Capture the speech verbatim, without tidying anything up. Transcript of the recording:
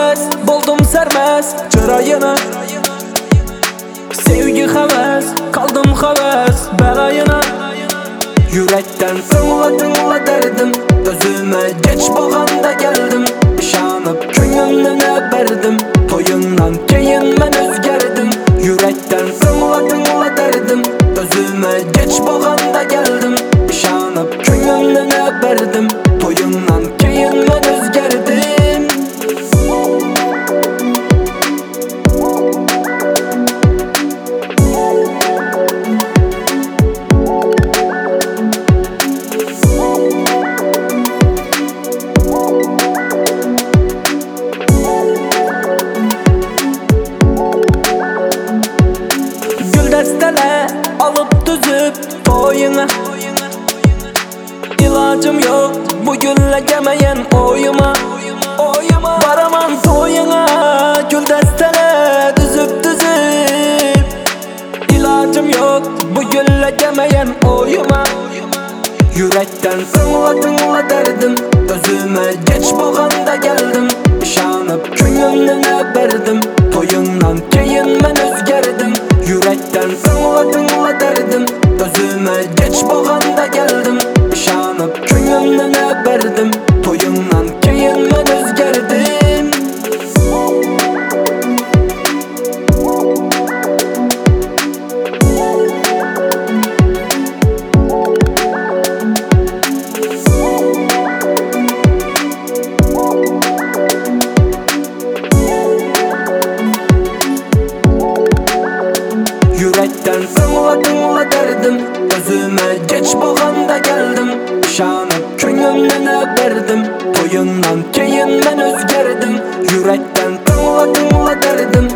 heves, buldum sermez çırayına. Sevgi heves, kaldım heves belayına. Yürekten tınla tınla derdim, özüme geç bağanda geldim. İşanıp köyümlüne verdim, toyundan keyin ben özgerdim. Yürekten tınla tınla derdim, özüme geç bağanda geldim. İşanıp köyümlüne verdim, toyundan keyin ben özgerdim. Destele alıp düzüp toyuna. İlacım yok bu gülle gemeyen oyuma. Oyuma varamam toyuna, gül destele düzüp düzüp. İlacım yok bu gülle gemeyen oyuma. Yürekten tınla tınla derdim, özüme geç bağanda geldim. İşanıp köyümlüne verdim, toyundan keyin ben özgerdim. Yürekten tınla tınla derdim, özüme geç bağanda geldim. İşanıp köyümlüne verdim, toyundan keyin ben özgerdim. Yürekten tınla tınla derdim, özüme geç bağanda geldim. İşanıp köyümlüne verdim, toyundan keyin ben özgerdim. Yürekten tınla tınla derdim,